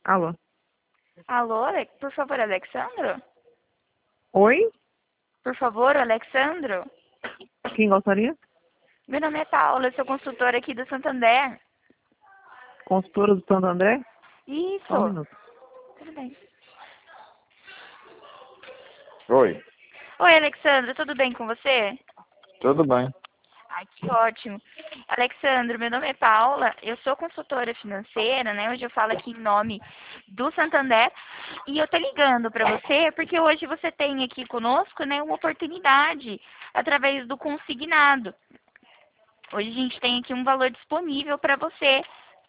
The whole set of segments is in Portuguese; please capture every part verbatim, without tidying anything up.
Alô? Alô, Ale- por favor, Alexandro? Oi? Por favor, Alexandro? Quem gostaria? Meu nome é Paula, eu sou consultora aqui do Santander. Consultora do Santo André? Só um Isso. minuto. Tudo bem. Oi, Oi, Alexandro, tudo bem com você? tudo bem. Ai, que ótimo. Alexandro, meu nome é Paula, eu sou consultora financeira, né? Hoje eu falo aqui em nome do Santander e eu tô ligando para você porque hoje você tem aqui conosco, né, uma oportunidade através do consignado. Hoje a gente tem aqui um valor disponível para você.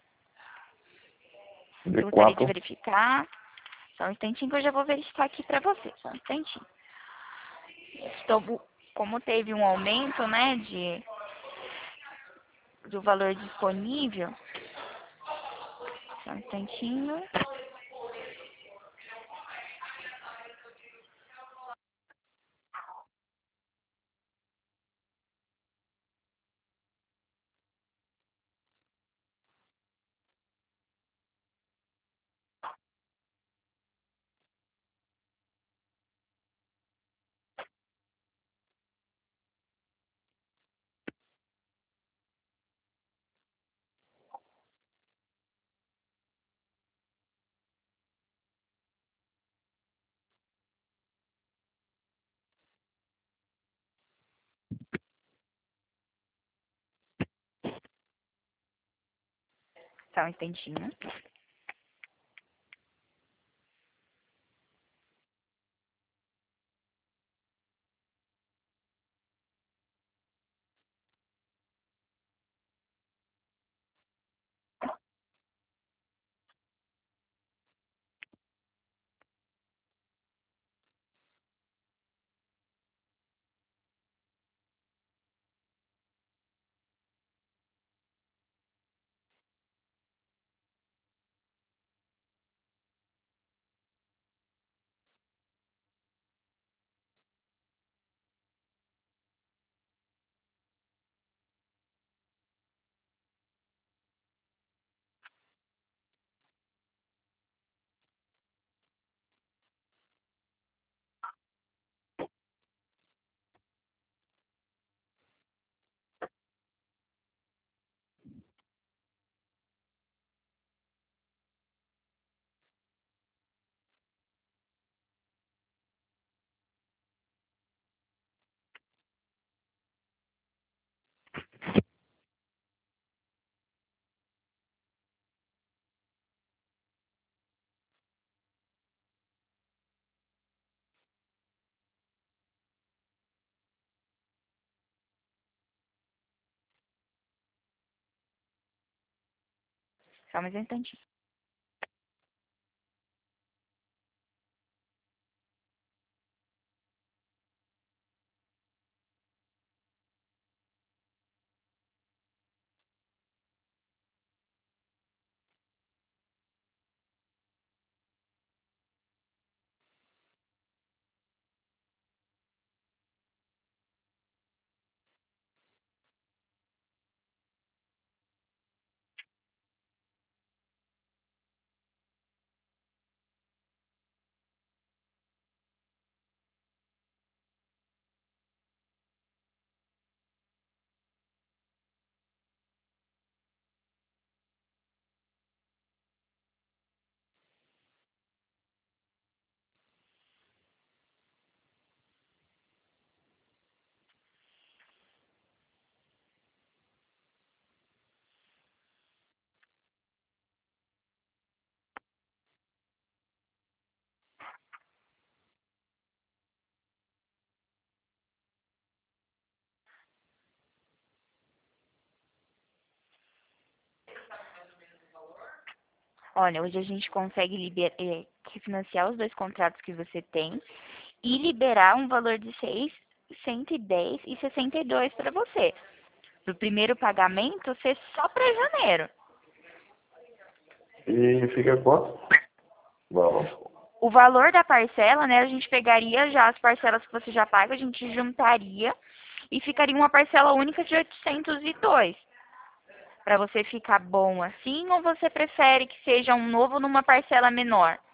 De Eu gostaria de quatro. verificar. Só um instantinho que eu já vou verificar aqui para você. Só um instantinho. Estou, como teve um aumento, né, de, do valor disponível. Só um instantinho. Só um instantinho. Só mais um instantinho. Olha, hoje a gente consegue liber... eh, refinanciar os dois contratos que você tem e liberar um valor de seis, cento e dez e sessenta e dois para você. Para o primeiro pagamento ser só para janeiro. E fica quanto? Bom. O valor da parcela, né, a gente pegaria já as parcelas que você já paga, a gente juntaria e ficaria uma parcela única de oitocentos e dois. para você ficar bom assim, ou você prefere que seja um novo numa parcela menor?